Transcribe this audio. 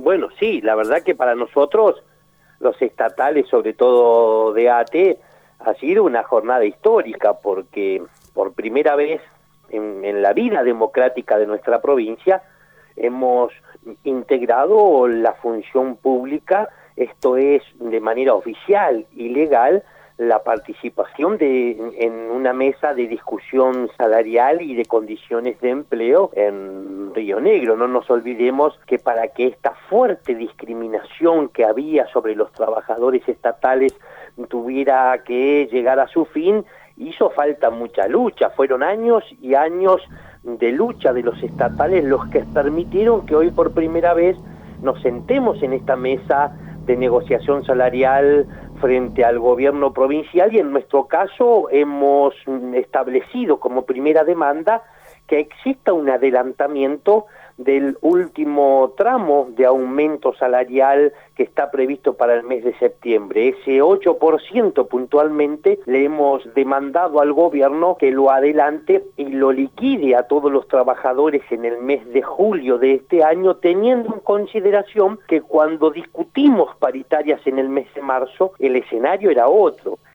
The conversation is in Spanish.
Bueno, sí, la verdad que para nosotros, los estatales, sobre todo de ATE, ha sido una jornada histórica porque por primera vez en la vida democrática de nuestra provincia hemos integrado la función pública, esto es de manera oficial y legal, la participación en una mesa de discusión salarial y de condiciones de empleo en Río Negro. No nos olvidemos que para que esta fuerte discriminación que había sobre los trabajadores estatales tuviera que llegar a su fin, hizo falta mucha lucha. Fueron años y años de lucha de los estatales los que permitieron que hoy por primera vez nos sentemos en esta mesa de negociación salarial frente al gobierno provincial, y en nuestro caso hemos establecido como primera demanda que exista un adelantamiento del último tramo de aumento salarial que está previsto para el mes de septiembre. Ese 8% puntualmente le hemos demandado al gobierno que lo adelante y lo liquide a todos los trabajadores en el mes de julio de este año, teniendo en consideración que cuando discutimos paritarias en el mes de marzo, el escenario era otro.